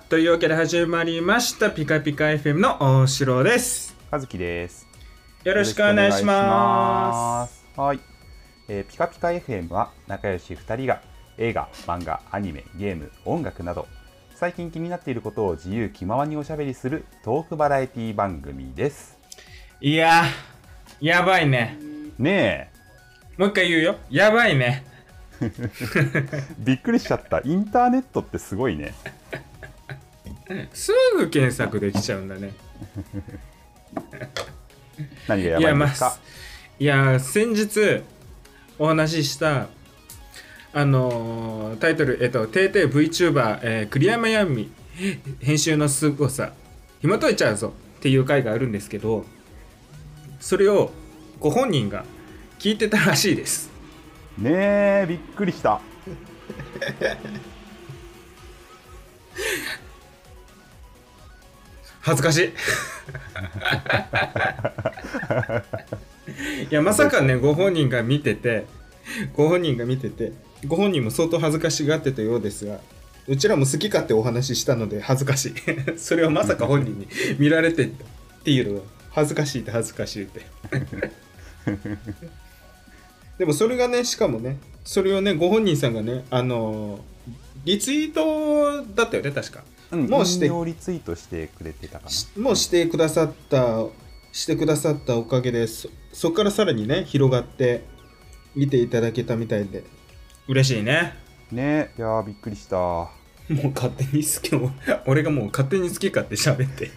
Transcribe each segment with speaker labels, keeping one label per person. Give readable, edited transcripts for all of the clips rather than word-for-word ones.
Speaker 1: というわけで始まりましたピカピカ FM の大城です。
Speaker 2: 和樹です。
Speaker 1: よろしくお願いします。
Speaker 2: はい、ピカピカ FM は仲良し2人が映画、漫画、アニメ、ゲーム、音楽など最近気になっていることを自由気ままにおしゃべりするトークバラエティ番組です。
Speaker 1: いややばいね。
Speaker 2: ね
Speaker 1: え、もう一回言うよ。やばいね。
Speaker 2: びっくりしちゃった。インターネットってすごいね。
Speaker 1: すぐ検索できちゃうんだね。
Speaker 2: 何がやばいんですか？
Speaker 1: いや、先日お話ししたタイトル定々 VTuber、栗山やみ編集の凄さ紐解いちゃうぞっていう回があるんですけど、それをご本人が聞いてたらしいです。
Speaker 2: ねえ、びっくりした。
Speaker 1: 恥ずかしい。いや、まさかね、ご本人が見ててご本人も相当恥ずかしがってたようですが、うちらも好き勝手お話ししたので恥ずかしい。それをまさか本人に見られてっていうのは恥ずかしいってでもそれがね、しかもね、それをね、ご本人さんがね、リツイートだったよね、確か。
Speaker 2: もう引用リツイートしてくれてたかな。
Speaker 1: もうしてくださったおかげで、そこからさらにね、広がって見ていただけたみたいで、嬉しいね。
Speaker 2: ねえ、いやーびっくりした。
Speaker 1: もう勝手に俺がもう勝手に好き勝手喋って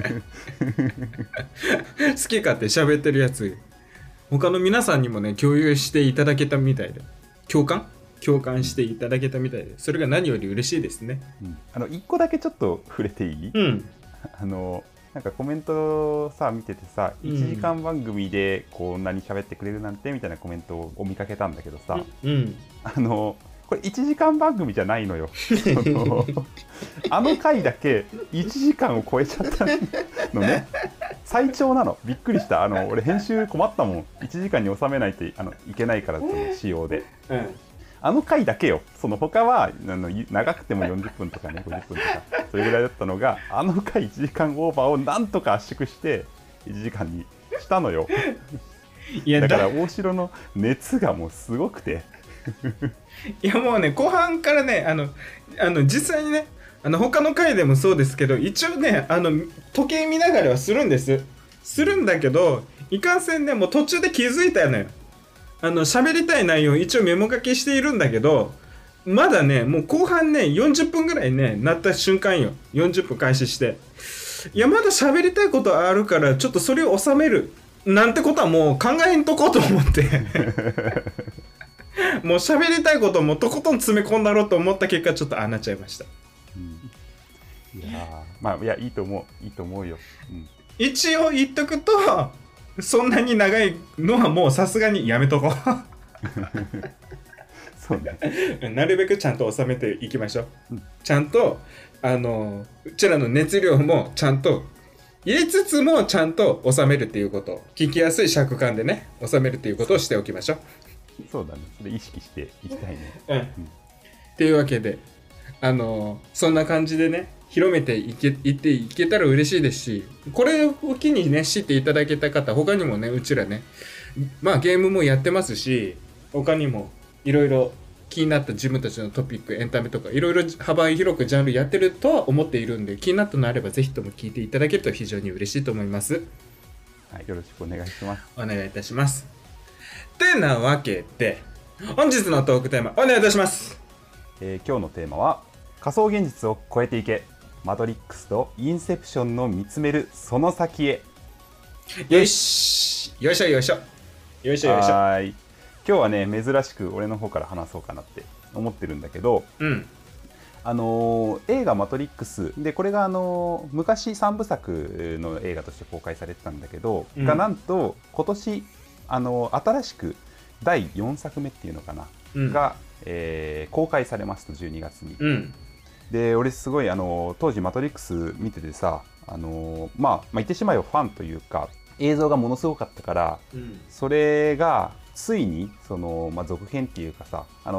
Speaker 1: 好き勝手喋ってるやつ、他の皆さんにもね、共有していただけたみたいで、共感していただけたみたいで、それが何より嬉しいですね。
Speaker 2: 一個だけちょっと触れていい？なんかコメントさ見ててさ、1時間番組でこんなに喋ってくれるなんてみたいなコメントを見かけたんだけどさ、これ1時間番組じゃないのよ。あの回だけ1時間を超えちゃったのね。最長なの。びっくりした。俺編集困ったもん。1時間に収めないといけないから、その仕様で。あの回だけよ。その他は長くても40分とかね、50分とかそれぐらいだったのが、あの回1時間オーバーをなんとか圧縮して1時間にしたのよ。だから大城の熱がもうすごくて
Speaker 1: いや、もうね、後半からね、実際にね、他の回でもそうですけど、一応ね、時計見ながらはするんだけど、いかんせんね、もう途中で気づいたよね。喋りたい内容一応メモ書きしているんだけど、まだね、もう後半ね、40分ぐらいね、なった瞬間よ。40分開始して、いや、まだ喋りたいことあるから、ちょっとそれを収めるなんてことはもう考えんとこうと思ってもう喋りたいこともとことん詰め込んだろうと思った結果、ちょっとああなっちゃいました。
Speaker 2: いやいいと思うよ。
Speaker 1: 一応言っとくと、そんなに長いのはもうさすがにやめとこう。
Speaker 2: そうね。
Speaker 1: なるべくちゃんと収めていきましょう。ちゃんとうちらの熱量もちゃんと入れつつも、ちゃんと収めるっていうことを、聞きやすい尺感でね、収めるっていうことをしておきましょう。
Speaker 2: そうだね。それ意識していきたいね。
Speaker 1: っていうわけで、そんな感じでね、広めていけたら嬉しいですし、これを機にね、知っていただけた方、他にもね、うちらね、まあゲームもやってますし、他にもいろいろ気になった自分たちのトピック、エンタメとかいろいろ幅広くジャンルやってるとは思っているんで、気になったのあればぜひとも聞いていただけると非常に嬉しいと思います。
Speaker 2: はい、よろしくお願いします。
Speaker 1: お願いいたします。てなわけで、本日のトークテーマお願いいたします。
Speaker 2: 今日のテーマは、仮想現実を超えていけ、マトリックスとインセプションの見つめるその先へ。
Speaker 1: よしよいしょ。
Speaker 2: はい。今日はね、珍しく俺の方から話そうかなって思ってるんだけど、映画マトリックスで、これが昔3部作の映画として公開されてたんだけど、がなんと今年新しく第4作目っていうのかな、が、公開されますと、12月に。で、俺すごい当時マトリックス見ててさ、言ってしまえばファンというか、映像がものすごかったから、それがついにその、続編っていうかさ、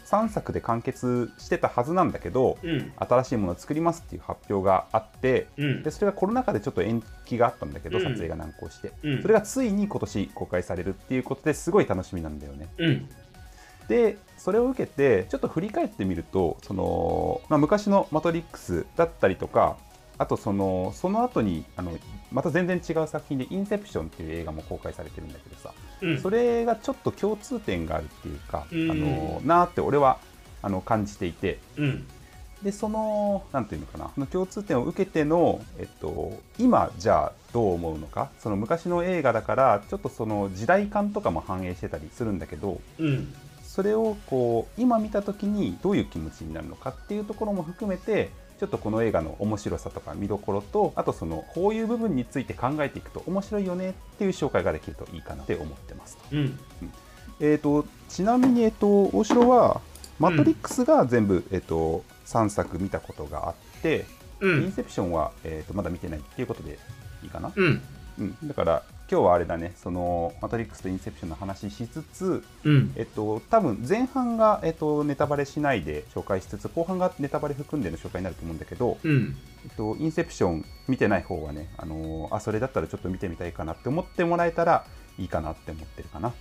Speaker 2: 3作で完結してたはずなんだけど、新しいものを作りますっていう発表があって、でそれがコロナ禍でちょっと延期があったんだけど、撮影が難航して、それがついに今年公開されるっていうことですごい楽しみなんだよね。でそれを受けてちょっと振り返ってみると、昔の「マトリックス」だったりとか、あとその後にまた全然違う作品で「インセプション」っていう映画も公開されてるんだけどさ、それがちょっと共通点があるっていうか、なーって俺は感じていて、でなんていうのかな、その共通点を受けての、今じゃあどう思うのか、その昔の映画だからちょっとその時代感とかも反映してたりするんだけど、それをこう今見た時にどういう気持ちになるのかっていうところも含めて、ちょっとこの映画の面白さとか見どころと、あとこういう部分について考えていくと面白いよねっていう紹介ができるといいかなって思ってますと。ちなみに大城はマトリックスが全部、3作見たことがあって、インセプションは、まだ見てないっていうことでいいかな。だから今日はあれだね、そのマトリックスとインセプションの話しつつ、多分前半が、ネタバレしないで紹介しつつ、後半がネタバレ含んでの紹介になると思うんだけど、インセプション見てない方はね、それだったらちょっと見てみたいかなって思ってもらえたらいいかなって思ってるかな。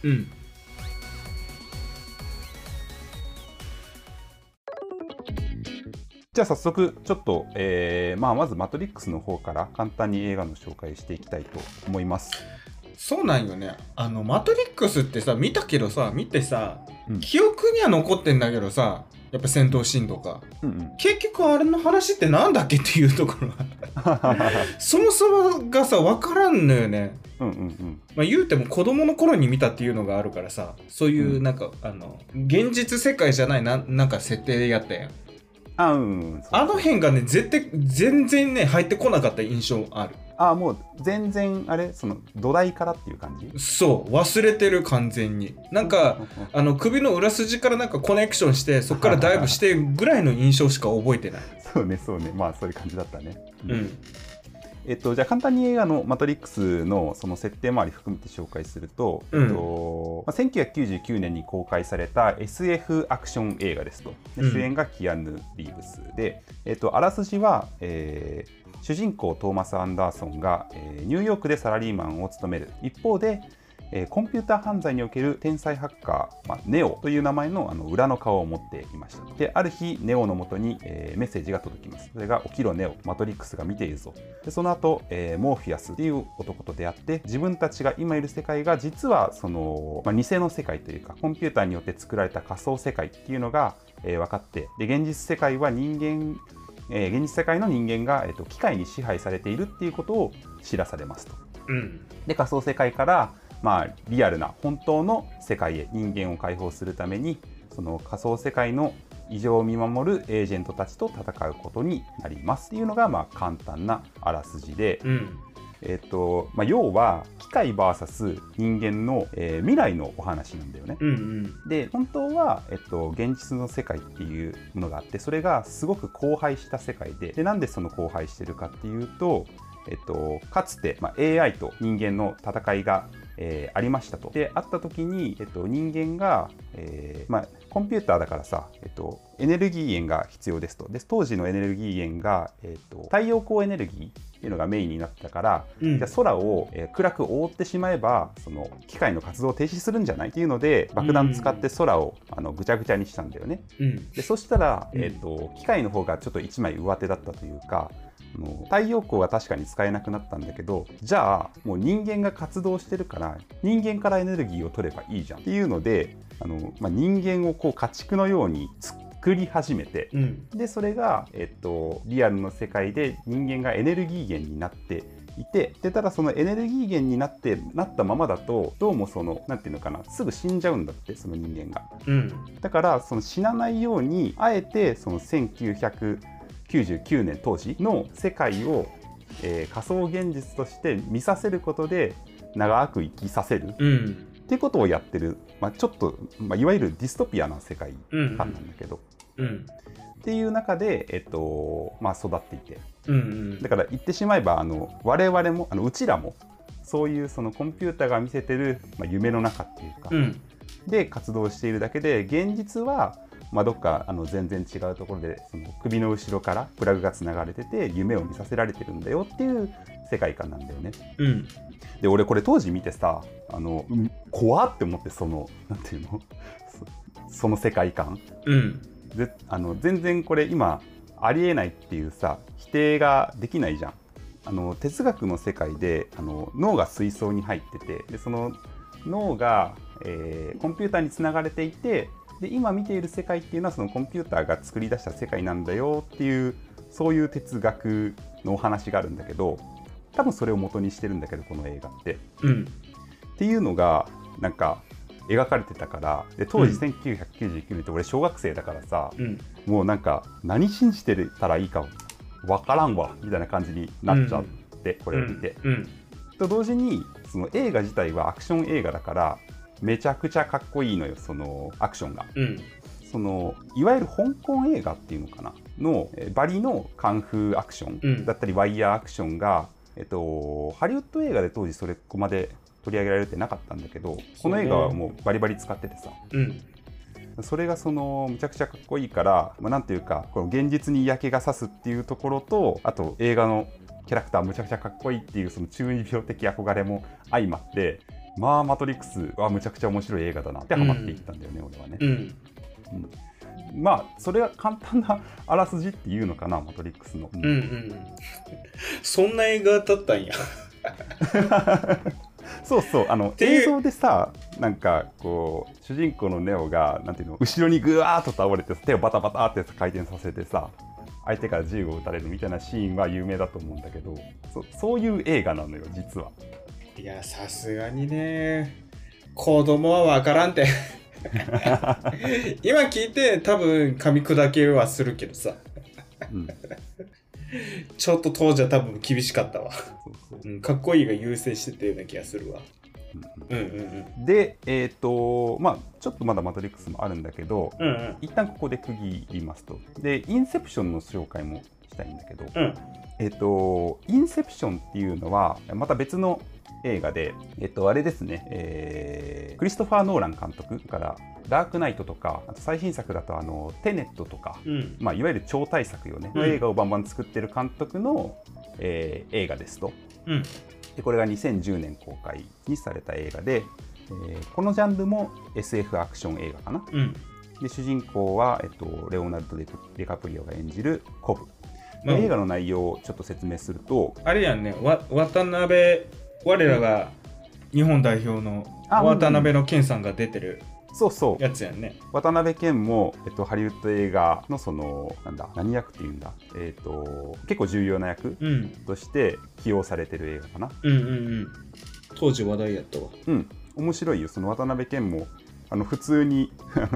Speaker 2: じゃあ早速ちょっと、まずマトリックスの方から簡単に映画の紹介していきたいと思います。
Speaker 1: そうなんよね。マトリックスってさ、見たけどさ、見てさ、記憶には残ってんだけどさ、やっぱ戦闘シーンとか、結局あれの話ってなんだっけっていうところがそもそもがさ分からんのよね。言うても子供の頃に見たっていうのがあるからさ、そういうなんか、現実世界じゃないなんか設定やったやん。あの辺がね全然ね入ってこなかった印象ある。
Speaker 2: もう全然あれ、その土台からっていう感じ。
Speaker 1: そう忘れてる完全に。なんか首の裏筋からなんかコネクションしてそこからダイブしてぐらいの印象しか覚えてない。
Speaker 2: そうね、まあそういう感じだったね。じゃあ簡単に映画の「マトリックス」のその設定周り含めて紹介すると、1999年に公開された SF アクション映画ですと。主演がキアヌ・リーブスで、あらすじは、主人公トーマス・アンダーソンが、ニューヨークでサラリーマンを務める一方で、コンピューター犯罪における天才ハッカー、ネオという名前の裏の顔を持っていました。である日ネオのもとに、メッセージが届きます。それが起きろネオ、マトリックスが見ているぞ。でその後、モーフィアスという男と出会って、自分たちが今いる世界が実はその、偽の世界というかコンピューターによって作られた仮想世界っていうのが、分かって、で現実世界は現実世界の人間が、機械に支配されているっていうことを知らされますと。で仮想世界からリアルな本当の世界へ人間を解放するために、その仮想世界の異常を見守るエージェントたちと戦うことになりますっていうのが簡単なあらすじで、要は機械 VS 人間の、未来のお話なんだよね。で本当は、現実の世界っていうものがあって、それがすごく荒廃した世界で、なんでその荒廃してるかっていうと、かつて、AI と人間の戦いがありましたと。であった時に、人間が、コンピューターだからさ、エネルギー源が必要ですと。で当時のエネルギー源が、太陽光エネルギーっていうのがメインになったから、じゃあ空を、暗く覆ってしまえばその機械の活動を停止するんじゃないっていうので、爆弾使って空をぐちゃぐちゃにしたんだよね。でそしたら、機械の方がちょっと一枚上手だったというか、太陽光は確かに使えなくなったんだけど、じゃあもう人間が活動してるから人間からエネルギーを取ればいいじゃんっていうので、人間をこう家畜のように作り始めて、でそれが、リアルの世界で人間がエネルギー源になっていて、でただそのエネルギー源になったままだと、どうもそのなんていうのかな、すぐ死んじゃうんだって、その人間が。だからその死なないようにあえてその1999年当時の世界を、仮想現実として見させることで長く生きさせる、っていうことをやってる、ちょっと、いわゆるディストピアな世界観なんだけど、っていう中で、育っていて、だから言ってしまえば我々もうちらもそういうそのコンピューターが見せてる、夢の中っていうか、で活動しているだけで、現実はまあ、どっか全然違うところでその首の後ろからプラグがつながれてて夢を見させられてるんだよっていう世界観なんだよね。
Speaker 1: うん、
Speaker 2: で俺これ当時見てさ怖って思って、なんていうのその世界観、
Speaker 1: うん、
Speaker 2: で全然これ今ありえないっていうさ否定ができないじゃん。哲学の世界で脳が水槽に入ってて、でその脳が、コンピューターにつながれていて、で今見ている世界っていうのはそのコンピューターが作り出した世界なんだよっていう、そういう哲学のお話があるんだけど、多分それを元にしてるんだけどこの映画って、
Speaker 1: うん、
Speaker 2: っていうのがなんか描かれてたから。で当時1999年って俺小学生だからさ、
Speaker 1: うん、
Speaker 2: もうなんか何信じてたらいいか分からんわみたいな感じになっちゃって、これを見て、と同時にその映画自体はアクション映画だからめちゃくちゃかっこいいのよ、そのアクションが。そのいわゆる香港映画っていうのかなのバリのカンフーアクションだったり、ワイヤーアクションが、ハリウッド映画で当時それここまで取り上げられてなかったんだけど、この映画はもうバリバリ使っててさ、それがむちゃくちゃかっこいいから、なんていうかこの現実に嫌気がさすっていうところと、あと映画のキャラクターむちゃくちゃかっこいいっていうその中二病的憧れも相まって、マトリックスはむちゃくちゃ面白い映画だなってハマっていったんだよね、俺はね。それが簡単なあらすじっていうのかな、マトリックスの。
Speaker 1: そんな映画だったんや。
Speaker 2: そうそう、映像でさ、なんかこう主人公のネオがなんていうの、後ろにぐわーっと倒れて手をバタバタって回転させてさ、相手から銃を撃たれるみたいなシーンは有名だと思うんだけど、そういう映画なのよ実は。
Speaker 1: いや、さすがにね、子供は分からんて。今聞いて多分噛み砕けはするけどさ、ちょっと当時は多分厳しかったわ。かっこいいが優先してたような気がするわ。
Speaker 2: でちょっとまだマトリックスもあるんだけど、一旦ここで区切りますと。でインセプションの紹介もしたいんだけど、インセプションっていうのはまた別の映画で、あれですね、クリストファー・ノーラン監督からダークナイトとか、あと最新作だとテネットとか、いわゆる超大作よね、映画をバンバン作ってる監督の、映画ですと。でこれが2010年公開にされた映画で、このジャンルも SF アクション映画かな。で主人公は、レオナルド・デカプリオが演じるコブ。映画の内容をちょっと説明すると、
Speaker 1: あれやんね、渡辺、我らが日本代表の渡辺の健さんが出てるやつやんね。
Speaker 2: 渡辺謙も、ハリウッド映画の何役っていうんだ、結構重要な役、として起用されてる映画かな。
Speaker 1: 当時話題やったわ。
Speaker 2: 面白いよ。その渡辺謙も普通に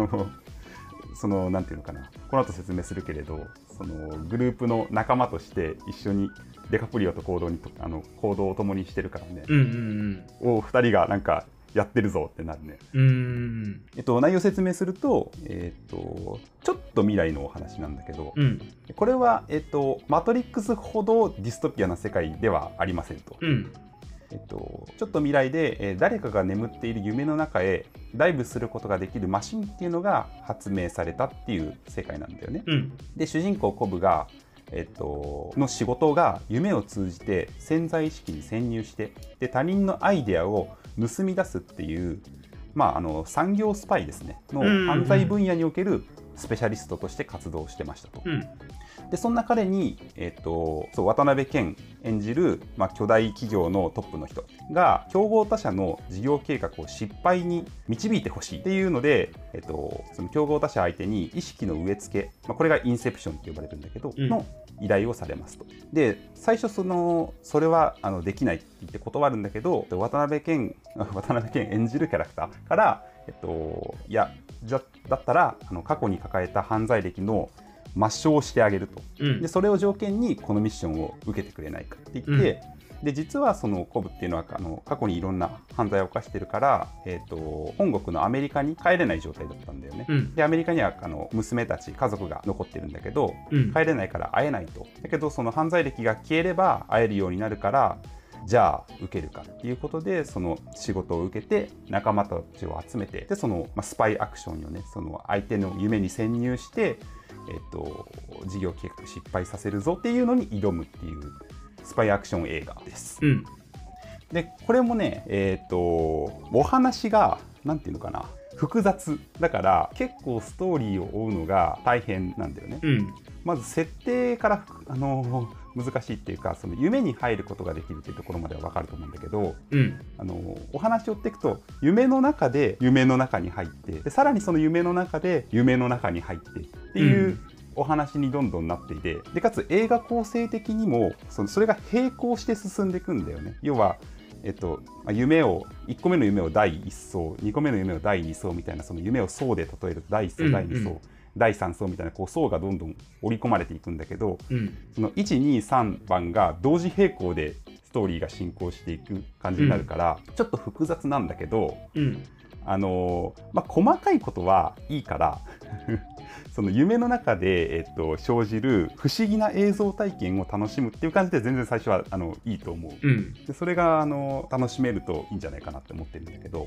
Speaker 2: なんていうのかな、この後説明するけれど、そのグループの仲間として一緒にデカプリオと行動を共にしてるからね、2人がなんかやってるぞってなるね。内容説明すると、ちょっと未来のお話なんだけど、これは、マトリックスほどディストピアな世界ではありませんと。ちょっと未来で、誰かが眠っている夢の中へダイブすることができるマシンっていうのが発明されたっていう世界なんだよね。で主人公コブが、の仕事が夢を通じて潜在意識に潜入して、で他人のアイデアを盗み出すっていう、産業スパイですねの犯罪分野におけるスペシャリストとして活動してましたと。でそんな彼に、渡辺謙演じる、巨大企業のトップの人が競合他社の事業計画を失敗に導いてほしいっていうので、その競合他社相手に意識の植え付け、これがインセプションって呼ばれるんだけど、の依頼をされますと。で最初それはできないって言って断るんだけど、渡辺謙演じるキャラクターから、いやだったら過去に抱えた犯罪歴の抹消をしてあげると、でそれを条件にこのミッションを受けてくれないかって言って、で実はそのコブっていうのは過去にいろんな犯罪を犯してるから、本国のアメリカに帰れない状態だったんだよね。でアメリカには娘たち家族が残ってるんだけど、帰れないから会えないと。だけどその犯罪歴が消えれば会えるようになるから、 じゃあ受けるかっていうことでその仕事を受けて仲間たちを集めて、でその、スパイアクションをね、その相手の夢に潜入して、事業計画失敗させるぞっていうのに挑むっていうスパイアクション映画です。でこれもね、お話がなんていうのかな、複雑だから結構ストーリーを追うのが大変なんだよね。まず設定から難しいっていうか、その夢に入ることができるっていうところまでは分かると思うんだけど、お話を追っていくと夢の中で夢の中に入って、でさらにその夢の中で夢の中に入ってっていうお話にどんどんなっていて、でかつ映画構成的にもそれが並行して進んでいくんだよね。要は夢を1個目の夢を第1層、2個目の夢を第2層みたいな、その夢を層で例えると第1層、第2層、第3層みたいなこう層がどんどん織り込まれていくんだけど、その123番が同時並行でストーリーが進行していく感じになるから、ちょっと複雑なんだけど、細かいことはいいからその夢の中で、生じる不思議な映像体験を楽しむっていう感じで全然最初はいいと思う。でそれが楽しめるといいんじゃないかなって思ってるんだけど、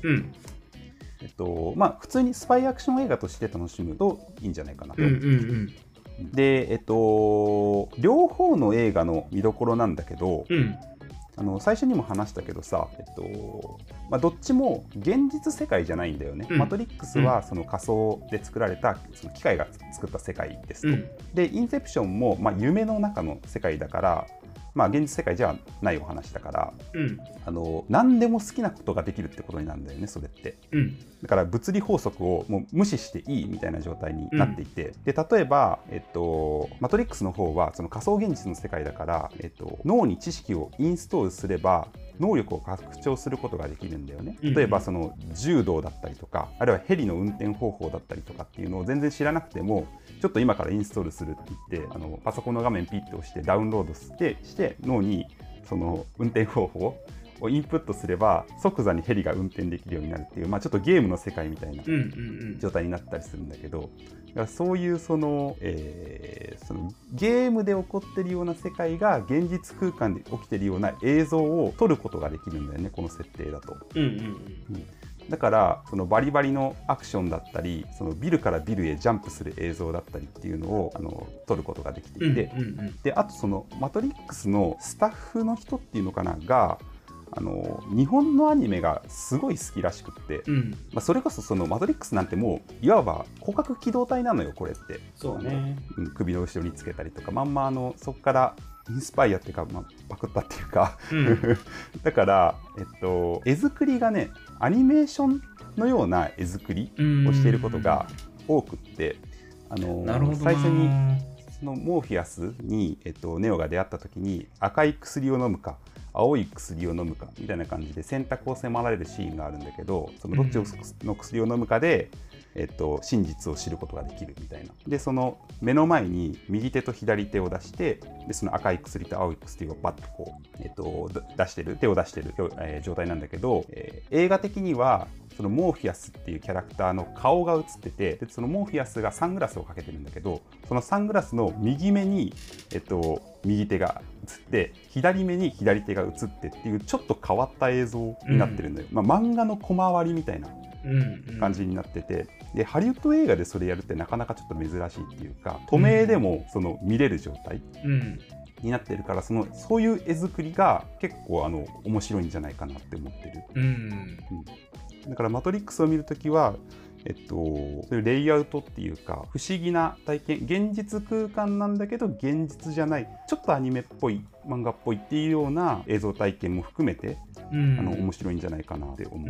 Speaker 2: 普通にスパイアクション映画として楽しむといいんじゃないかなと。で両方の映画の見どころなんだけど、最初にも話したけどさ、どっちも現実世界じゃないんだよね。マトリックスはその仮想で作られたその機械が作った世界ですと。でインセプションも夢の中の世界だから、現実世界じゃないお話だから、何でも好きなことができるってことになるんだよね、それって。だから物理法則をもう無視していいみたいな状態になっていて、で例えば、マトリックスの方はその仮想現実の世界だから、脳に知識をインストールすれば能力を拡張することができるんだよね。例えばその柔道だったりとか、あるいはヘリの運転方法だったりとかっていうのを全然知らなくても、ちょっと今からインストールするって言って、パソコンの画面ピッと押してダウンロードして脳にその運転方法をインプットすれば即座にヘリが運転できるようになるっていう、ちょっとゲームの世界みたいな状態になったりするんだけど、そういうそのゲームで起こってるような世界が現実空間で起きてるような映像を撮ることができるんだよね、この設定だと。だからそのバリバリのアクションだったり、そのビルからビルへジャンプする映像だったりっていうのを撮ることができていて、であとそのマトリックスのスタッフの人っていうのかなが日本のアニメがすごい好きらしくって、それこそそのマトリックスなんてもういわば広角機動隊なのよ、これって。
Speaker 1: そうね、
Speaker 2: 首の後ろにつけたりとか、そこからインスパイアっていうか、パクったっていうかだから絵作りがね、アニメーションのような絵作りをしていることが多くって、最初にそのモーフィアスに、ネオが出会った時に赤い薬を飲むか青い薬を飲むかみたいな感じで選択を迫られるシーンがあるんだけど、そのどっちの薬を飲むかで、真実を知ることができるみたいな。でその目の前に右手と左手を出して、でその赤い薬と青い薬をバッとこう、出してる手を出してる、状態なんだけど、映画的にはそのモーフィアスっていうキャラクターの顔が映ってて、でそのモーフィアスがサングラスをかけてるんだけど、そのサングラスの右目に、右手が映って左目に左手が映ってっていうちょっと変わった映像になってるんだよ。漫画の小回りみたいな感じになってて、でハリウッド映画でそれやるってなかなかちょっと珍しいっていうか、透明でもその見れる状態になってるから、そういう絵作りが結構面白いんじゃないかなって思ってる。だからマトリックスを見るときはそういうレイアウトっていうか不思議な体験、現実空間なんだけど現実じゃない、ちょっとアニメっぽい漫画っぽいっていうような映像体験も含めて、面白いんじゃないかなって思う。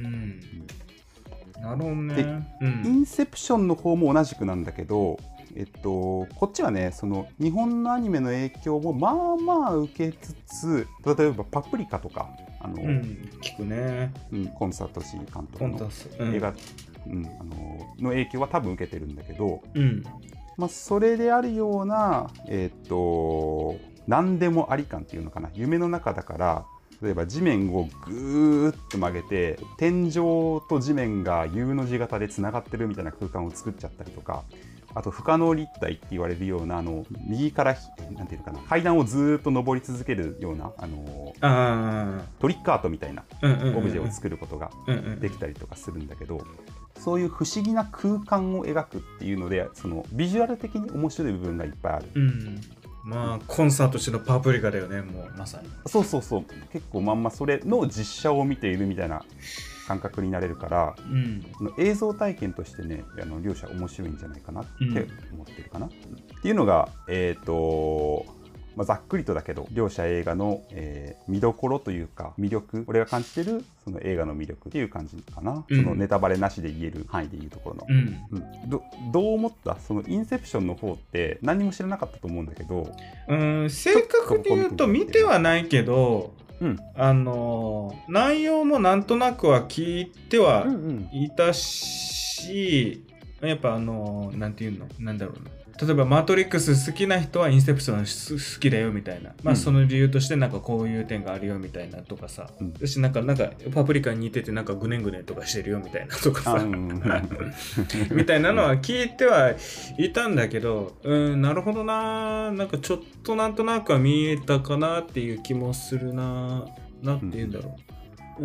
Speaker 1: なるほどね。
Speaker 2: で、インセプションの方も同じくなんだけど、こっちはね、その日本のアニメの影響も受けつつ、例えばパプリカとか
Speaker 1: 聞くね、
Speaker 2: コンサートシー監督の映画の影響は多分受けてるんだけど、それであるような何でもあり感っていうのかな、夢の中だから例えば地面をぐーっと曲げて天井と地面が U の字型でつながってるみたいな空間を作っちゃったりとか、 あと不可能立体って言われるような右からなんていうのかな、階段をずっと登り続けるようなトリックアートみたいなオブジェを作ることができたりとかするんだけど、そういう不思議な空間を描くっていうのでそのビジュアル的に面白い部分がいっぱいある。
Speaker 1: まあコンサートしてのパプリカだよね、もうまさに。
Speaker 2: そうそうそう、結構まんまそれの実写を見ているみたいな感覚になれるから、映像体験としてね両者面白いんじゃないかなって思ってるかな、っていうのがざっくりとだけど両者映画の、見どころというか魅力、俺が感じてるその映画の魅力っていう感じかな、そのネタバレなしで言える範囲で言うところの、どう思った？そのインセプションの方って何も知らなかったと思うんだけど、
Speaker 1: 正確に言うと見てはないけど、内容もなんとなくは聞いてはいたし、やっぱなんていうの、なんだろうな、例えばマトリックス好きな人はインセプション好きだよみたいな、まあその理由としてなんかこういう点があるよみたいなとかさ、私なんかパプリカに似ててなんかグネグネとかしてるよみたいなとかさみたいなのは聞いてはいたんだけど、なるほどな、なんかちょっとなんとなくは見えたかなっていう気もするな。なんて言うんだろう、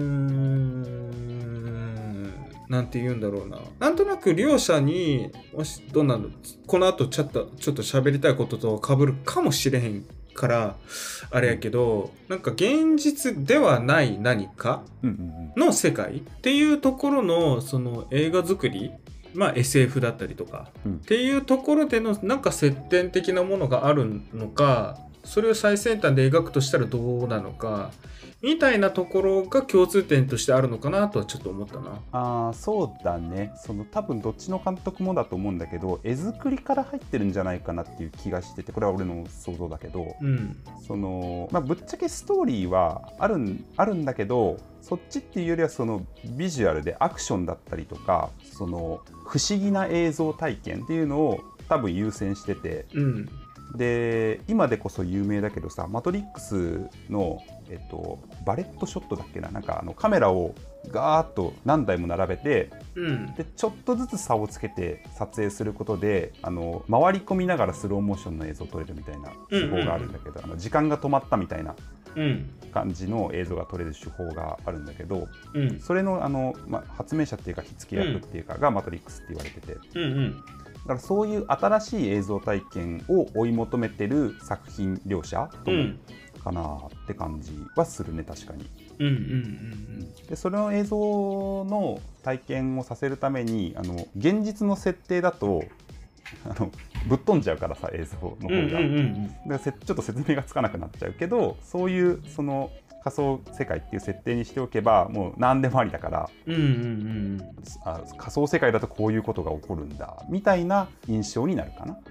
Speaker 1: なんて言うんだろうな。なんとなく両者にもしどんなのこの後ちょっと喋りたいことと被るかもしれへんからあれやけど、なんか現実ではない何かの世界っていうところのその映画作り、まあ SF だったりとか、っていうところでのなんか接点的なものがあるのか、それを最先端で描くとしたらどうなのかみたいなところが共通点としてあるのかなとはちょっと思ったな。
Speaker 2: そうだね。多分どっちの監督もだと思うんだけど、絵作りから入ってるんじゃないかなっていう気がしてて、これは俺の想像だけど、ぶっちゃけストーリーはあるんだけど、そっちっていうよりはそのビジュアルでアクションだったりとか、その不思議な映像体験っていうのを多分優先してて、で今でこそ有名だけどさ、マトリックスの、バレットショットだっけな、なんかカメラをガーッと何台も並べて、でちょっとずつ差をつけて撮影することで回り込みながらスローモーションの映像を撮れるみたいな手法があるんだけど、時間が止まったみたいな感じの映像が撮れる手法があるんだけど、それの発明者っていうか火付け役っていうかがマトリックスって言われてて、だからそういう新しい映像体験を追い求めてる作品両者ともかなって感じはするね、確かに。でそれの映像の体験をさせるために現実の設定だとぶっ飛んじゃうからさ、映像の方が、ちょっと説明がつかなくなっちゃうけど、そういうその仮想世界っていう設定にしておけばもう何でもありだから、仮想世界だとこういうことが起こるんだみたいな印象になるかな。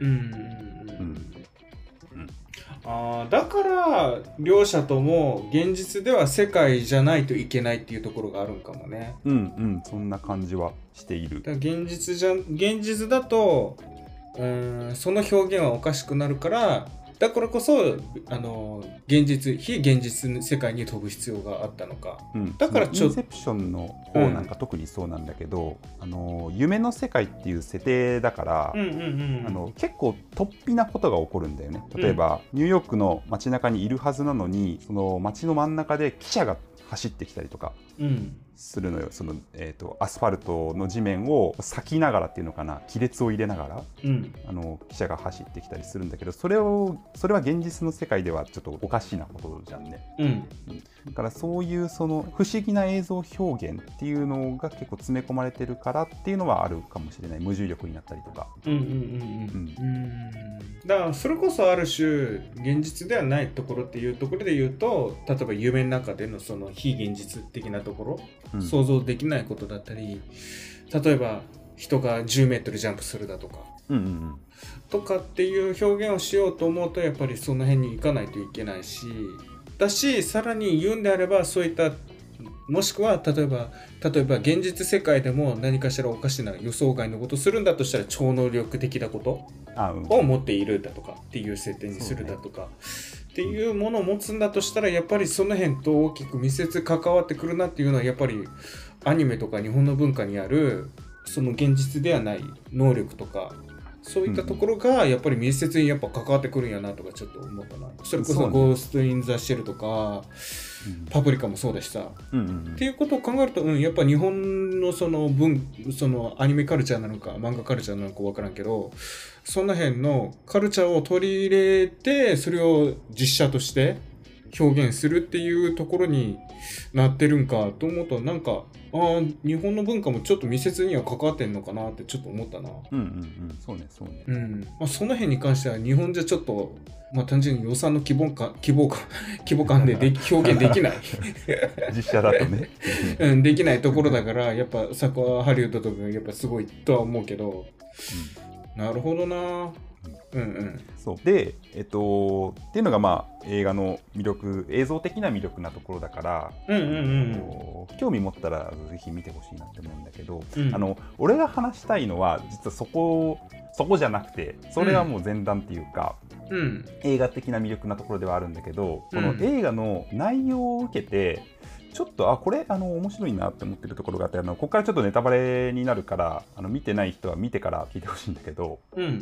Speaker 1: だから両者とも現実では世界じゃないといけないっていうところがあるんかもね。
Speaker 2: そんな感じはしている。
Speaker 1: 現実だとその表現はおかしくなるから、だからこそ非現実の世界に飛ぶ必要があったのか、だから
Speaker 2: インセプションの方なんか特にそうなんだけど、夢の世界っていう設定だから、結構突飛なことが起こるんだよね。例えば、ニューヨークの街中にいるはずなのに、その街の真ん中で汽車が走ってきたりとかするのよ。アスファルトの地面を裂きながらっていうのかな、亀裂を入れながら、汽車が走ってきたりするんだけど、それは現実の世界ではちょっとおかしなことじゃんね。だからそういうその不思議な映像表現っていうのが結構詰め込まれてるからっていうのはあるかもしれない。無重力になったりとか。
Speaker 1: だからそれこそある種現実ではないところっていうところで言うと、例えば夢の中でのその非現実的なところ、想像できないことだったり、例えば人が10メートルジャンプするだとか、とかっていう表現をしようと思うとやっぱりその辺に行かないといけないし、さらに言うんであればそういったもしくは例えば現実世界でも何かしらおかしな予想外のことをするんだとしたら超能力的なことを持っているだとかっていう設定にするだとかっていうものを持つんだとしたら、やっぱりその辺と大きく密接関わってくるなっていうのはやっぱりアニメとか日本の文化にあるその現実ではない能力とかそういったところがやっぱり密接にやっぱ関わってくるんやなとかちょっと思ったな。それこそゴースト・イン・ザ・シェルとか、パプリカもそうだしさ、っていうことを考えると、やっぱ日本のそのアニメカルチャーなのか漫画カルチャーなのか分からんけど、その辺のカルチャーを取り入れてそれを実写として表現するっていうところになってるんかと思うと、なんか日本の文化もちょっと密接には関わってんのかなってちょっと思ったな。
Speaker 2: そうねそうね。
Speaker 1: その辺に関しては日本じゃちょっと、単純に予算の規模感で表現できない
Speaker 2: 実写だとね
Speaker 1: できないところだから、やっぱそこはハリウッドとかやっぱすごいとは思うけど、なるほどな。
Speaker 2: そうで、っていうのが映画の魅力、映像的な魅力なところだから、興味持ったらぜひ見てほしいなって思うんだけど、俺が話したいのは実はそこじゃなくて、それはもう前段っていうか、映画的な魅力なところではあるんだけど、この映画の内容を受けてちょっとこれ面白いなって思ってるところがあって、ここからちょっとネタバレになるから、見てない人は見てから聞いてほしいんだけど、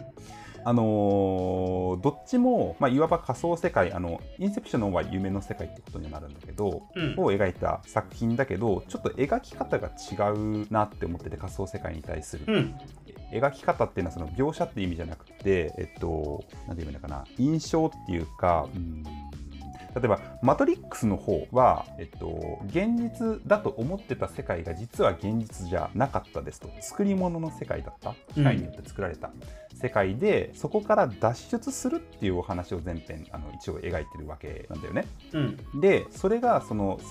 Speaker 2: どっちも、いわば仮想世界、インセプションの方は夢の世界ってことになるんだけど、を描いた作品だけど、ちょっと描き方が違うなって思ってて、仮想世界に対する、描き方っていうのはその描写っていう意味じゃなくて、なんていうのかな、印象っていうか、例えばマトリックスの方は、現実だと思ってた世界が実は現実じゃなかったですと、作り物の世界だった、機械によって作られた世界で、そこから脱出するっていうお話を前編一応描いてるわけなんだよね。でそれがその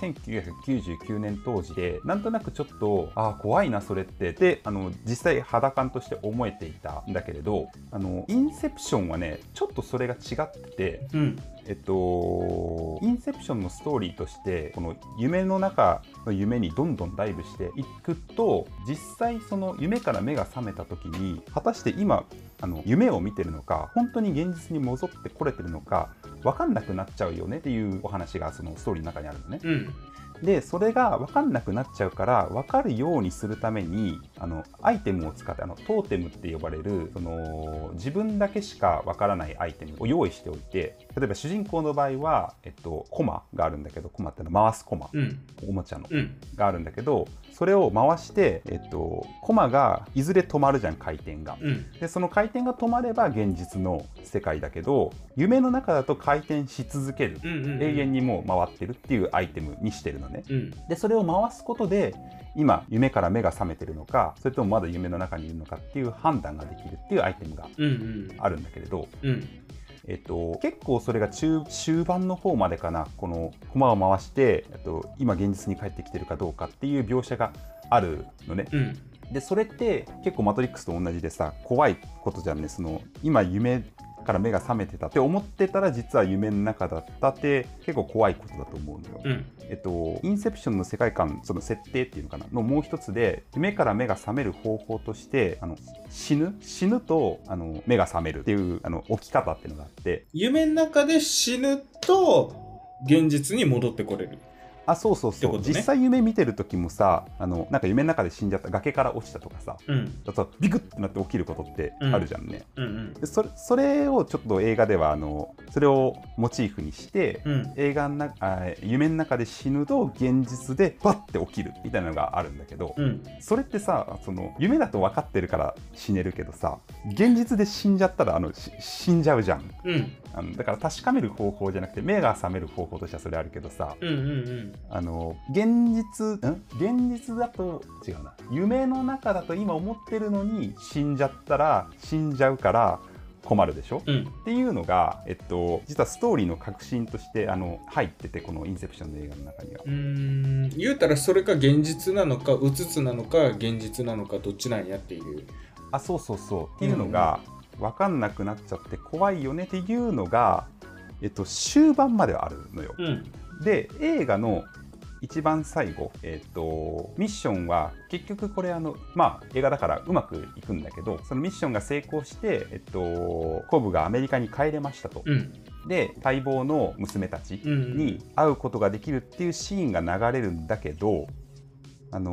Speaker 2: 1999年当時で、なんとなくちょっと怖いなそれってで実際肌感として思えていたんだけれど、インセプションはねちょっとそれが違ってて、インセプションのストーリーとして、この夢の中の夢にどんどんダイブしていくと、実際その夢から目が覚めた時に、果たして今夢を見てるのか本当に現実に戻ってこれてるのか分かんなくなっちゃうよねっていうお話がそのストーリーの中にあるのね。でそれが分かんなくなっちゃうから、分かるようにするためにアイテムを使ってトーテムって呼ばれる、その自分だけしか分からないアイテムを用意しておいて、例えば主人公の場合は、コマがあるんだけど、コマってのは回すコマ、おもちゃの、があるんだけど、それを回して、コマがいずれ止まるじゃん、回転が。でその回転が止まれば現実の世界だけど、夢の中だと回転し続ける、永遠にもう回ってるっていうアイテムにしてるのね。でそれを回すことで今夢から目が覚めてるのか、それともまだ夢の中にいるのかっていう判断ができるっていうアイテムがあるんだけれど、結構それが終盤の方までかな、この駒を回して今現実に帰ってきてるかどうかっていう描写があるのね。でそれって結構マトリックスと同じでさ、怖いことじゃんね。その今夢から目が覚めてたって思ってたら実は夢の中だったって結構怖いことだと思うのよ。インセプションの世界観、その設定っていうのかなのもう一つで、夢から目が覚める方法として死ぬと目が覚めるっていう起き方っていうのがあって、
Speaker 1: 夢の中で死ぬと現実に戻ってこれる。
Speaker 2: そうそうそう、ね、実際夢見てる時もさ、なんか夢の中で死んじゃった、崖から落ちたとかさ、だとビクッてなって起きることってあるじゃんね。でそれをちょっと映画ではそれをモチーフにして、夢の中で死ぬと現実でバッて起きるみたいなのがあるんだけど、それってさ、その夢だと分かってるから死ねるけどさ、現実で死んじゃったら死んじゃうじゃん。だから確かめる方法じゃなくて目が覚める方法としてはそれあるけどさ、現実だと違うな、夢の中だと今思ってるのに死んじゃったら死んじゃうから困るでしょ、っていうのが、実はストーリーの核心として入ってて、このインセプションの映画の中には。
Speaker 1: 言うたらそれが現実なのかうつつなのか現実なのかどっちなんやっていう。
Speaker 2: そうそうそうっていうのが分かんなくなっちゃって怖いよねっていうのが、終盤まではあるのよ。で映画の一番最後、ミッションは結局これ映画だからうまくいくんだけど、そのミッションが成功して、コブがアメリカに帰れましたと。で待望の娘たちに会うことができるっていうシーンが流れるんだけど、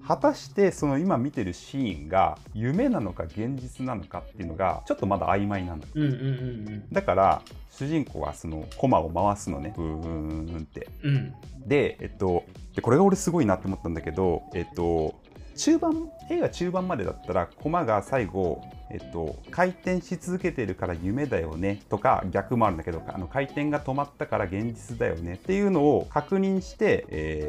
Speaker 2: 果たしてその今見てるシーンが夢なのか現実なのかっていうのがちょっとまだ曖昧なの。だから主人公はそのコマを回すのね、ブーンって、でこれが俺すごいなって思ったんだけど、映画中盤までだったらコマが最後回転し続けてるから夢だよねとか、逆もあるんだけど、回転が止まったから現実だよねっていうのを確認して、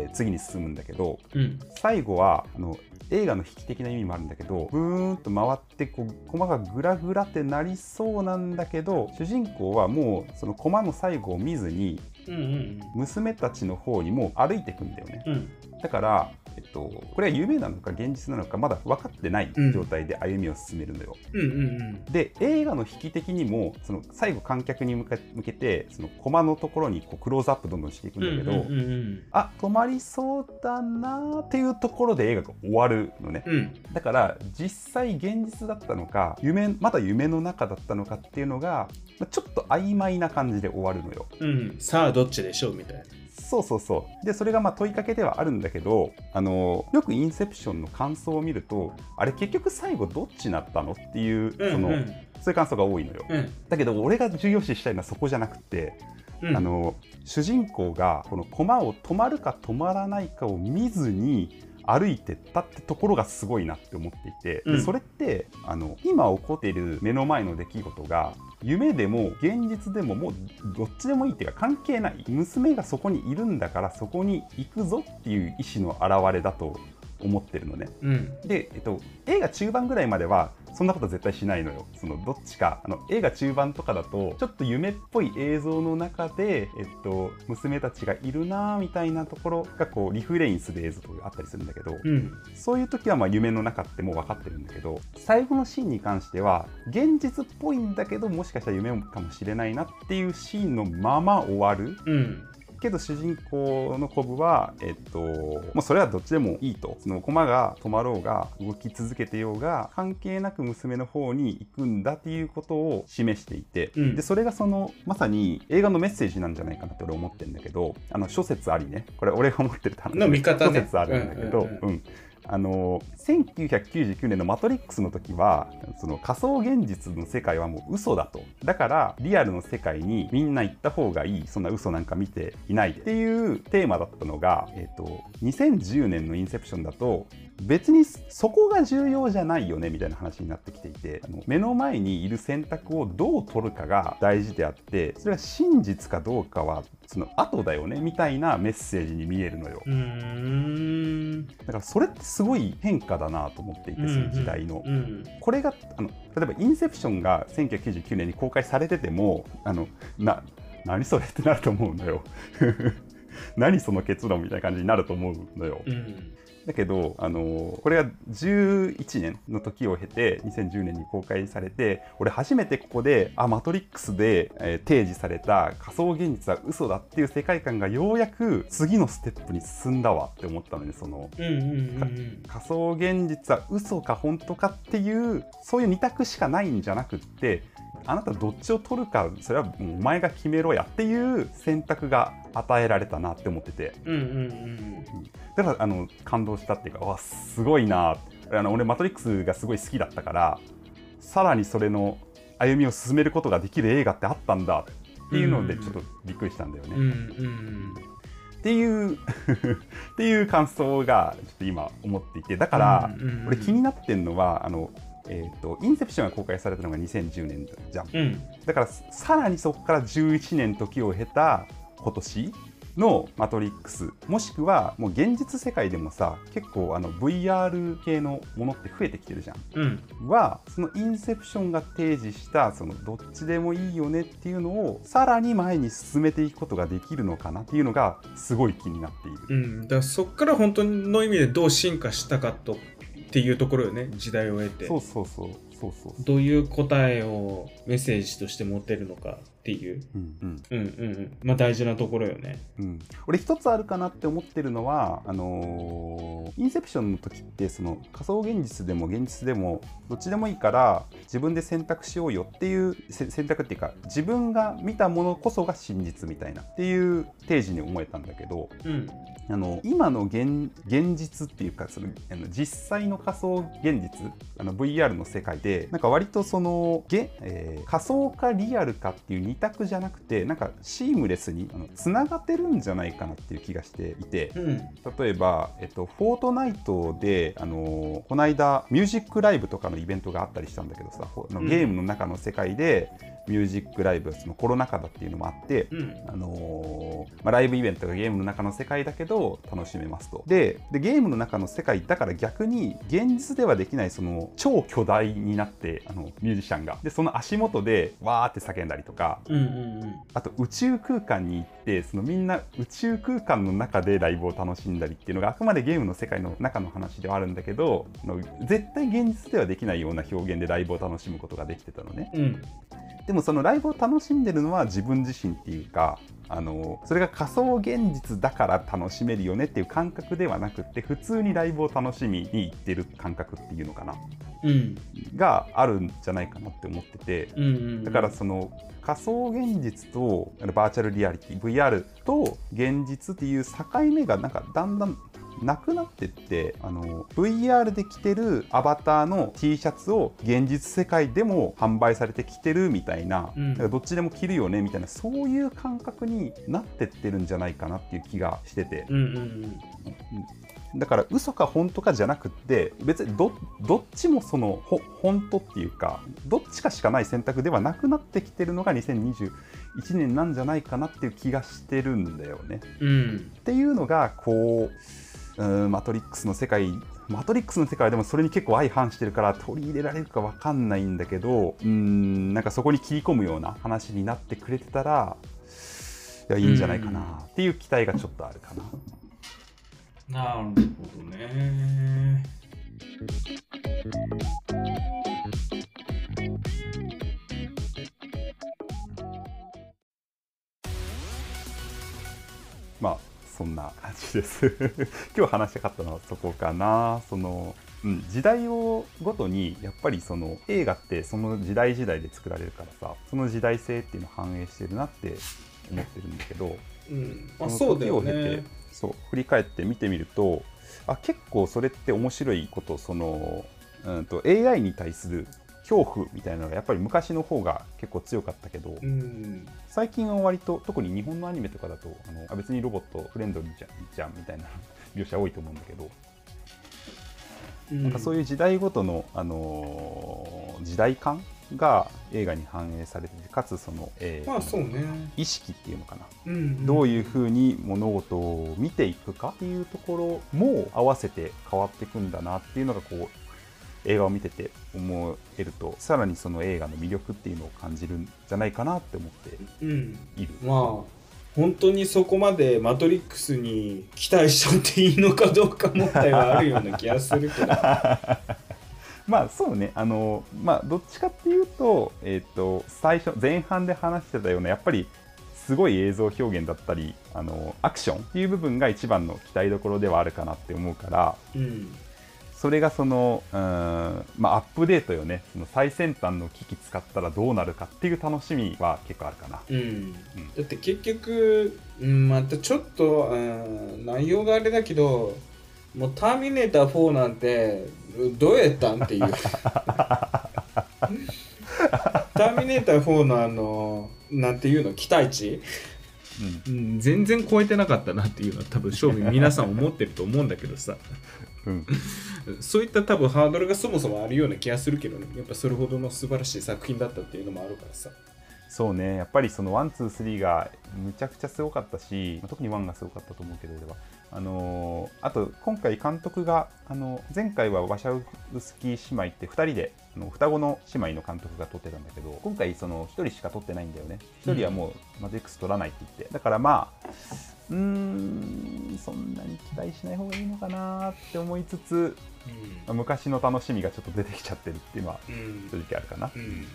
Speaker 2: 次に進むんだけど、最後は映画の引き的な意味もあるんだけど、ブーンと回ってこうコマがグラグラってなりそうなんだけど、主人公はもうそのコマの最後を見ずに、娘たちの方にもう歩いていくんだよね。だからこれは夢なのか現実なのかまだ分かってない状態で歩みを進めるのよ。で映画の引き的にもその最後観客に向けてそのコマのところにこうクローズアップどんどんしていくんだけど、あ、止まりそうだなっていうところで映画が終わるのね。だから実際現実だったのかまだ夢の中だったのかっていうのがちょっと曖昧な感じで終わるのよ。
Speaker 1: さあどっちでしょうみたいな。
Speaker 2: そうでそれがまあ問いかけではあるんだけど、よくインセプションの感想を見ると、あれ結局最後どっちになったのっていう、そういう感想が多いのよ。だけど俺が重要視したいのはそこじゃなくて、主人公がこのコマを止まるか止まらないかを見ずに歩いてったってところがすごいなって思っていて、でそれって今起こっている目の前の出来事が夢でも現実でももうどっちでもいいっていうか関係ない、娘がそこにいるんだからそこに行くぞっていう意思の表れだと思ってるのね。で、映画中盤ぐらいまではそんなこと絶対しないのよ。そのどっちか映画中盤とかだとちょっと夢っぽい映像の中で、娘たちがいるなみたいなところがこうリフレインする映像とかあったりするんだけど、そういう時はまあ夢の中ってもう分かってるんだけど、最後のシーンに関しては現実っぽいんだけどもしかしたら夢かもしれないなっていうシーンのまま終わる。けど主人公のコブは、もうそれはどっちでもいいと、そのコマが止まろうが動き続けてようが関係なく娘の方に行くんだっていうことを示していて、でそれがまさに映画のメッセージなんじゃないかなって俺思ってるんだけど、諸説ありね、これ俺が思ってる話
Speaker 1: の見方ね、
Speaker 2: 諸説あるんだけど、1999年のマトリックスの時はその仮想現実の世界はもう嘘だと、だからリアルの世界にみんな行った方がいい、そんな嘘なんか見ていないっていうテーマだったのが、2010年のインセプションだと別にそこが重要じゃないよねみたいな話になってきていて、目の前にいる選択をどう取るかが大事であって、それが真実かどうかはその後だよねみたいなメッセージに見えるのよ。だからそれってすごい変化だなと思っていて、その時代の、これが例えばインセプションが1999年に公開されてても何それってなると思うのよ何その結論みたいな感じになると思うのよ。だけどこれが11年の時を経て2010年に公開されて、俺初めてここでマトリックスで、提示された仮想現実は嘘だっていう世界観がようやく次のステップに進んだわって思ったので、仮想現実は嘘か本当かっていうそういう二択しかないんじゃなくって、あなたどっちを取るかそれはもうお前が決めろやっていう選択が与えられたなって思ってて、だから感動したっていうか、わすごいな。俺マトリックスがすごい好きだったから、さらにそれの歩みを進めることができる映画ってあったんだっていうのでちょっとびっくりしたんだよね。っていう感想がちょっと今思っていて、だから俺気になってるのはインセプションが公開されたのが2010年じゃん、だからさらにそこから11年時を経た今年のマトリックス、もしくはもう現実世界でもさ結構VR 系のものって増えてきてるじゃん、はそのインセプションが提示したそのどっちでもいいよねっていうのをさらに前に進めていくことができるのかなっていうのがすごい気になっている。
Speaker 1: だからそっから本当の意味でどう進化したかっていうところよね、時代を経て。どういう答えをメッセージとして持ってるのかっっていう、まあ大事なところよね。
Speaker 2: 俺一つあるかなって思ってるのはインセプションの時ってその仮想現実でも現実でもどっちでもいいから自分で選択しようよっていう選択っていうか自分が見たものこそが真実みたいなっていう提示に思えたんだけど、今の現実っていうかその実際の仮想現実VR の世界でなんか割とその仮想かリアルかっていう二択じゃなくてなんかシームレスにつながってるんじゃないかなっていう気がしていて、例えば、フォートナイトでこの間ミュージックライブとかのイベントがあったりしたんだけどさ、ゲームの中の世界でミュージックライブそのコロナ禍だっていうのもあって、ライブイベントがゲームの中の世界だけど楽しめますと。でゲームの中の世界だから逆に現実ではできないその超巨大になってミュージシャンがでその足元でわーって叫んだりとか、あと宇宙空間に行ってそのみんな宇宙空間の中でライブを楽しんだりっていうのがあくまでゲームの世界の中の話ではあるんだけど絶対現実ではできないような表現でライブを楽しむことができてたのね。でもそのライブを楽しんでるのは自分自身っていうかそれが仮想現実だから楽しめるよねっていう感覚ではなくって普通にライブを楽しみに行ってる感覚っていうのかな、があるんじゃないかなって思ってて、だからその仮想現実とバーチャルリアリティ VR と現実っていう境目がなんかだんだんなくなってってVR で着てるアバターの T シャツを現実世界でも販売されて着てるみたいな、どっちでも着るよねみたいなそういう感覚になってってるんじゃないかなっていう気がしてて、だから嘘か本当かじゃなくって別にどっちもその本当っていうかどっちかしかない選択ではなくなってきてるのが2021年なんじゃないかなっていう気がしてるんだよね。っていうのがこうマトリックスの世界でもそれに結構相反してるから取り入れられるか分かんないんだけどなんかそこに切り込むような話になってくれてたらいいんじゃないかなっていう期待がちょっとあるかな。
Speaker 1: なるほどね。
Speaker 2: まあそんな感じです今日話したかったのはそこかな。時代をごとにやっぱりその映画ってその時代時代で作られるからさその時代性っていうのを反映してるなって思ってるんだけど、その時を経て振り返って見てみると結構それって面白いことAI に対する恐怖みたいなのがやっぱり昔の方が結構強かったけど、最近は割と特に日本のアニメとかだと別にロボットフレンドリーじゃんみたいな描写多いと思うんだけど、なんかそういう時代ごとの、時代感が映画に反映されててかつその、意識っていうのかな、どういうふうに物事を見ていくかっていうところも合わせて変わっていくんだなっていうのがこう映画を見てて思えるとさらにその映画の魅力っていうのを感じるんじゃないかなって思っている。
Speaker 1: 本当にそこまでマトリックスに期待しちゃっていいのかどうか問題はあるような気がするけど
Speaker 2: そうねどっちかっていうと、最初前半で話してたようなやっぱりすごい映像表現だったりアクションっていう部分が一番の期待どころではあるかなって思うから、それがそのアップデートよね。その最先端の機器使ったらどうなるかっていう楽しみは結構あるかな。
Speaker 1: だって結局、またちょっと内容があれだけどもうターミネーター4なんてどうやったんっていうターミネーター4のなんていうの期待値、全然超えてなかったなっていうのは多分正味皆さん思ってると思うんだけどさそういった多分ハードルがそもそもあるような気がするけどね。やっぱそれほどの素晴らしい作品だったっていうのもあるからさ。
Speaker 2: そうね、やっぱりその1、2、3がむちゃくちゃすごかったし特に1がすごかったと思うけど俺はあと今回監督が前回はワシャウスキー姉妹って2人で双子の姉妹の監督が撮ってたんだけど今回その1人しか撮ってないんだよね。1人はもうマジックス撮らないって言ってだからそんなに期待しない方がいいのかなって思いつつ、昔の楽しみがちょっと出てきちゃってるっていうのは正直あるかな。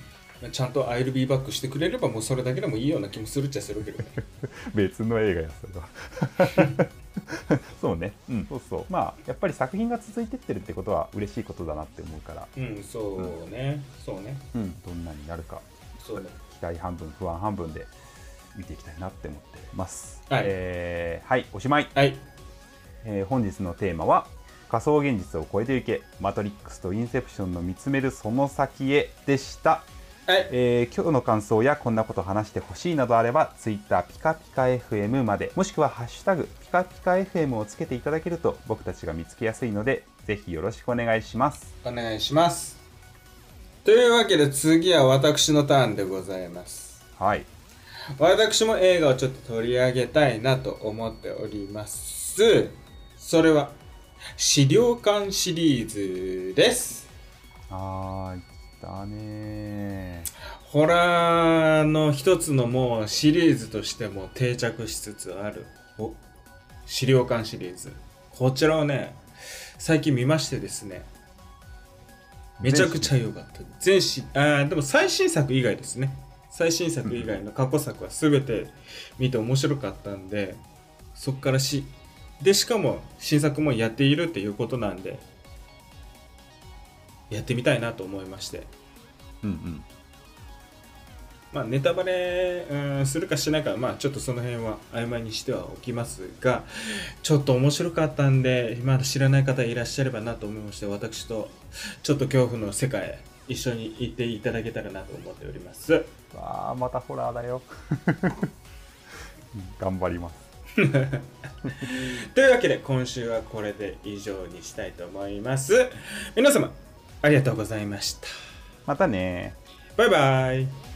Speaker 1: ちゃんと I'll be back してくれればもうそれだけでもいいような気もするっちゃするけどね
Speaker 2: 別の映画やそれはそうね、そうまあやっぱり作品が続いてってるってことは嬉しいことだなって思うから、
Speaker 1: そうね、そうね、
Speaker 2: どんなになるか、
Speaker 1: そうね、
Speaker 2: 期待半分不安半分で見ていきたいなって思ってます。
Speaker 1: はい、
Speaker 2: はい、おしまい。はい、本日のテーマは仮想現実を超えていけ、マトリックスとインセプションの見つめるその先へでした。はい、今日の感想やこんなこと話してほしいなどあれば Twitter ピカピカ FM まで、もしくはハッシュタグピカピカ FM をつけていただけると僕たちが見つけやすいので、ぜひよろしくお願いします。
Speaker 1: お願いします。というわけで次は私のターンでございます。
Speaker 2: はい、
Speaker 1: 私も映画をちょっと取り上げたいなと思っております。それは資料館シリーズです。
Speaker 2: だね、
Speaker 1: ホラーの一つのもうシリーズとしても定着しつつある資料館シリーズ、こちらをね最近見ましてですね、めちゃくちゃ良かった。でも最新作以外ですね、最新作以外の過去作は全て見て面白かったんで、そっからしかも新作もやっているっていうことなんでやってみたいなと思いまして、まあネタバレするかしないか、まあちょっとその辺は曖昧にしてはおきますが、ちょっと面白かったんでまだ知らない方いらっしゃればなと思いまして、私とちょっと恐怖の世界へ一緒に行っていただけたらなと思っております。
Speaker 2: またホラーだよ頑張ります
Speaker 1: というわけで今週はこれで以上にしたいと思います。皆様ありがとうございました。
Speaker 2: またね。
Speaker 1: バイバイ。